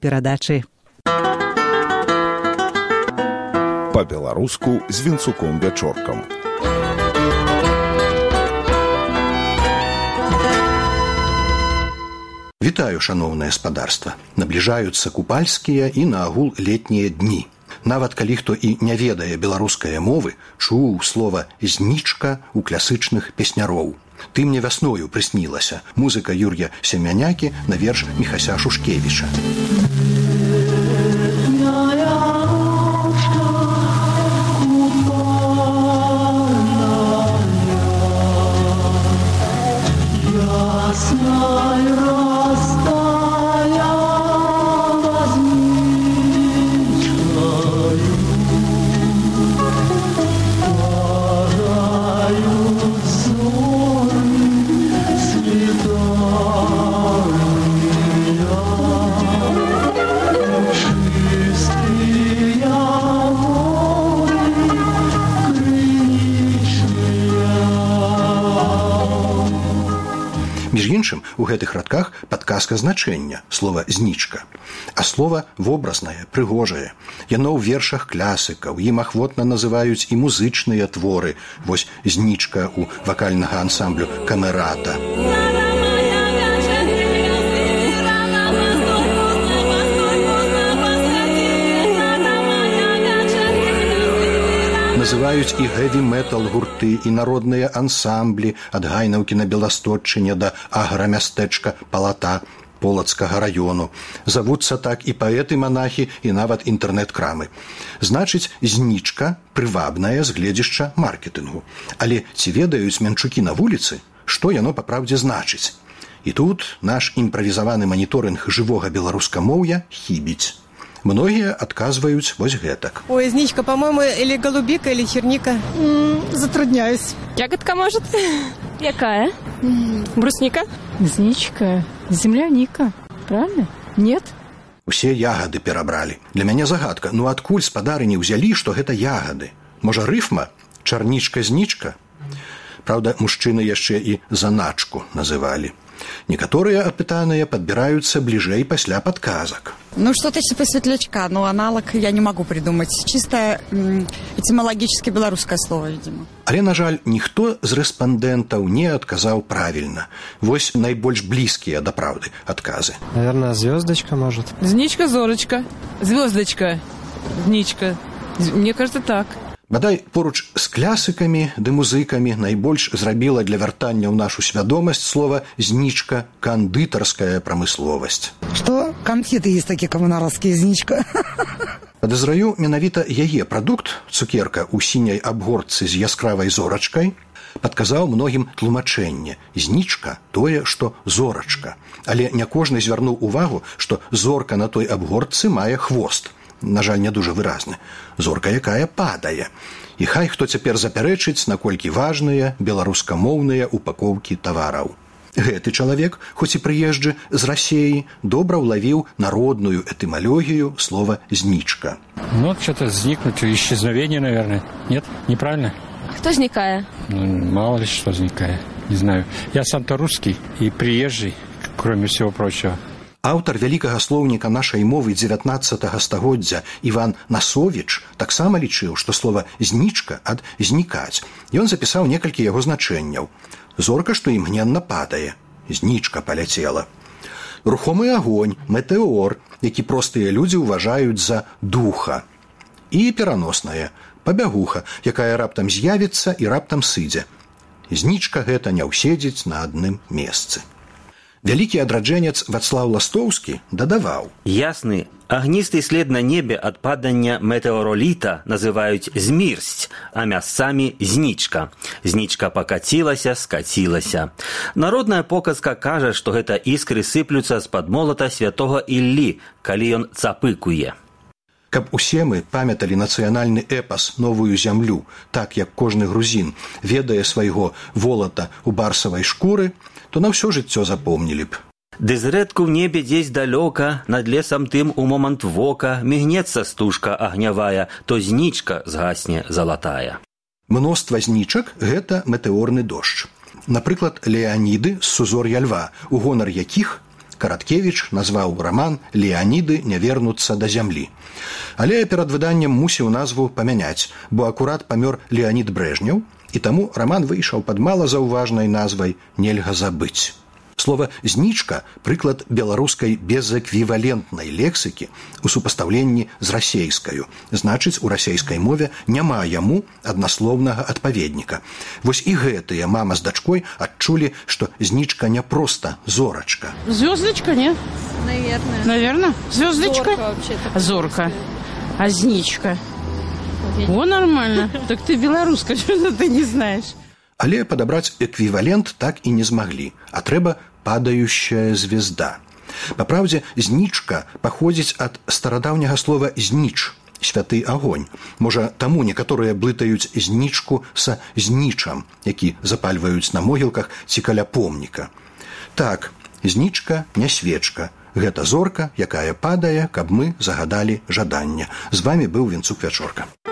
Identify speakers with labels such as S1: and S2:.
S1: перадачы.
S2: Па-беларуску з Вінцуком-Вячоркам.
S3: Вітаю, шаноўнае спадарства. Набліжаюцца купальскія і наагул летнія дні. Нават калі хто і не ведае беларускае мовы, чуў слова «знічка» у класычных песняроў. «Ты мне вясною прыснілася» – музыка Юр'я Семянякі на верш Міхася Шушкевіча. Між іншым, у гэтых радках падказка значэння слова «знічка». А слова вобразнае, прыгожае. Яно ў вершах класыкаў, ім ахвотна называюць і музычныя творы. Вось «знічка» у вакальнага ансамблю «Камерата». Называюць і хэві-метал гурты, і народныя ансамблі ад Гайнаўкі на Беластотчыне да аграмястэчка Палата Полацкага раёну. Завуцца так і паэты-манахі, і нават інтэрнэт-крамы. Значыць, знічка прывабнае з гледзішча маркетынгу. Але ці ведаюць менчукі на вуліцы, што яно папраўдзе значыць? І тут наш імправізаваны маніторынг жывога беларускамоўя хібіць. Многие отказывают вот гэтак.
S4: Ой, зничка, по-моему, или голубика, или черника.
S5: Затрудняюсь.
S6: Ягодка, может? Якая? Брусника?
S5: Зничка. Земляника. Правильно? Нет?
S3: Усе ягоды перабрали. Для мяне загадка. Ну адкуль спадарыні ўзялі, што гэта ягоды? Можа, рыфма? Чарнічка-знічка? Правда, мужчыны яшчэ і заначку называлі. Некоторые опытанные подбираются ближей пасля подказок.
S7: Ну, что-то типа светлячка, но аналог я не могу придумать. Чисто этимологически белорусское слово, видимо.
S3: Але, на жаль, ніхто з рэспандэнтаў не адказаў правильно. Вось найбольш блізкія да праўды адказы.
S8: Наверное, звездочка, может.
S6: Зничка, зорочка. Звездочка. Зничка. Мне кажется, так.
S3: Бадай, поруч з класыкамі ды музыкамі найбольш зрабіла для вяртання ў нашу свядомасць слова «знічка» кандытарская прамысловасць.
S9: Что? Конфеты есть такие коммунаровские, зничка.
S3: Падазраю, менавіта яе прадукт, цукерка ў сіняй абгортцы з яскравай зорачкай, падказаў многім тлумачэнне. Знічка – тое, што зорачка. Але не кожны звярнуў увагу, што зорка на той абгортцы мае хвост. На жаль, не дуже выразны. Зорка, якая падае. І хай хто цяпер запярэчыць, наколькі важныя беларускамоўныя упакоўкі тавараў. Гэты чалавек, хоць і прыезджы з Расеі, добра ўлавіў народную этымалогію слова «зничка».
S8: Ну, что-то зникнуть, исчезновение, наверное. Нет? Неправильно?
S6: Кто зникае?
S8: Ну, мало ли что зникае. Не знаю. Я сам-то русский и приезжий, кроме всего прочего.
S3: Аўтар вялікага слоўніка нашай мовы 19 стагоддзя Іван Насовіч таксама лічыў, што слова «знічка» ад «знікаць». Ён запісаў некалькі яго значэнняў. Зорка, што імгненна падае. Знічка паляцела. Рухомы агонь, метэор, які простыя людзі ўважаюць за духа. І пераноснае, пабягуха, якая раптам з'явіцца і раптам сыдзе. Знічка гэта не ўседзіць на адным месцы. Вялікі адраджэнец Вацлаў Ластоўскі дадаваў.
S10: Ясны, агністы след на небе ад падання метэороліта называюць змірсць, а мясцамі знічка. Знічка пакацілася, скацілася. Народная показка кажа, што гэта іскры сыплюцца з-пад молата святога Іллі, калі ён цапыкуе.
S3: Каб усе мы памяталі нацыянальны эпас «Новую зямлю», так як кожны грузін ведае свайго волата ў барсавай шкуры, то на ўсё жыццё запомнілі б.
S10: Ды зрэдку ў небе дзесь далёка, над лесам тым у момант вока, мігнецца стужка агнявая, то знічка згасне залатая.
S3: Мноства знічак – гэта метэорны дождж. Напрыклад, Леаніды з сузор'я льва, у гонар якіх Караткевіч назваў раман «Леаніды не вернуцца да зямлі». Але перад выданнем мусіў назву памяняць, бо акурат памёр Леанід Брэжнеў, і таму раман выйшаў пад малазаўважнай назвай «Нельга забыць». Слова «знічка» – прыклад беларускай безэквівалентнай лексікі у супастаўленні з расейскаю. Значыць, у расейскай мове няма яму аднаслоўнага адпаведніка. Вось і гэтыя мама з дачкой адчулі, што знічка не проста зорачка.
S5: Звездочка, нет? Наверное. Звездочка? Зорка. А зничка? О, нормально. Так ты белоруска, что ты не знаешь?
S3: Але падабраць эквівалент так і не змаглі, а трэба падающая звезда. Па праўдзе, знічка паходзіць ад старадаўняга слова «зніч» – святы агонь. Можа, таму некаторыя блытаюць знічку са знічам, які запальваюць на могілках ці каля помніка. Так, знічка не свечка. Гэта зорка, якая падае, каб мы загадалі жаданне. З вамі быў Вінцук Вячорка.